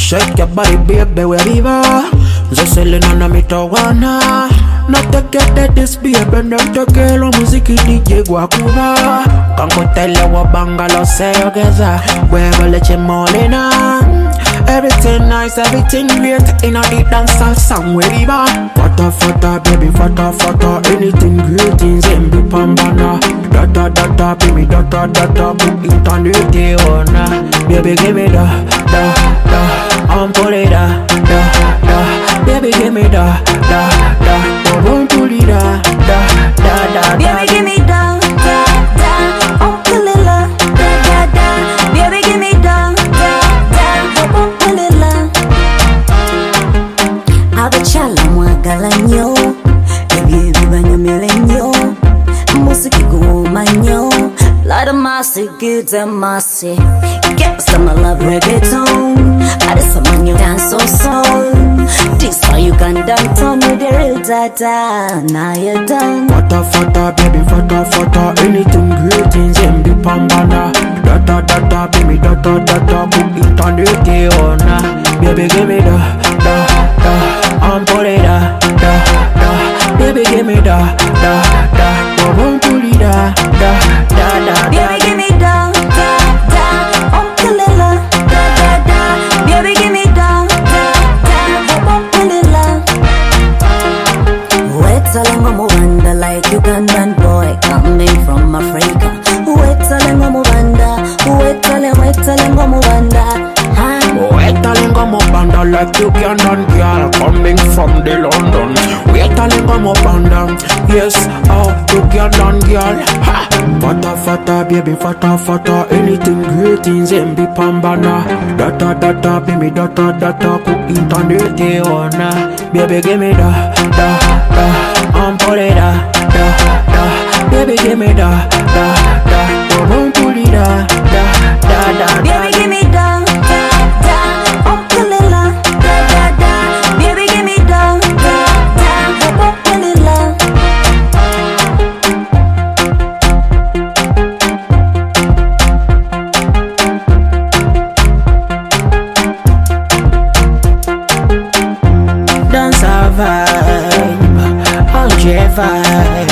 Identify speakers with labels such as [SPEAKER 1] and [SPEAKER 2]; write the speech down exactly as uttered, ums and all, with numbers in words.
[SPEAKER 1] Shake your body baby wherever. Zoselina na mitawana. Nategete this baby nategelo muziki D J Gwakuba. Kankotele wa bangalo seyogeza. Wewe leche molina. Everything nice, everything great. In a the dancehall song wherever. Fata fata baby fata fata. Anything great in Zembi Pambana. Data data baby data data. Book internet day ona. Baby give me da da da. I'm put it da da da. Baby give me da da da. I want to lead da da da da.
[SPEAKER 2] Baby give me da da da. I'm pull it la da da da. Baby give me da da da. I'm pull it la. Abachala mwagala nyo. Ebi bibanyo milenyo. Musiki gumanyo. Light of massy, good and massy. Get some love reggaeton. I just some you dance so soul. This how you can dance on with the real dada. Now you're done.
[SPEAKER 1] Fata fata baby fata fata. Anything great in Zembi Pambana. Data data baby data data. Book internet day ona. Baby give me da da da. I'm put it da da da. Baby give me da da da. I want to lead da da da da.
[SPEAKER 2] Baby give me da da da. I'm killing la da da da. Baby give me da da da. I'm killing la. Wait till I'm wonder like Ugandan boy coming from Africa. Wait till I'm wonder. Wait till I'm wait till I'm wonder.
[SPEAKER 1] Wait telling I'm up under like you can done girl coming from the London. Wait telling I'm up under, yes, oh you can done girl. Ha! Fata fata baby fata fata. Anything great in Zembi Pambana. Data data baby data data. Cook internet day ona. Baby give me da da da. I'm put it da da da. Baby give me da da da. I want to lead da da da da.
[SPEAKER 2] Baby give me da da da. I'm killing la da da da. Baby give me da da da. I'm killing la.
[SPEAKER 1] Dance a vibe, on your vibe.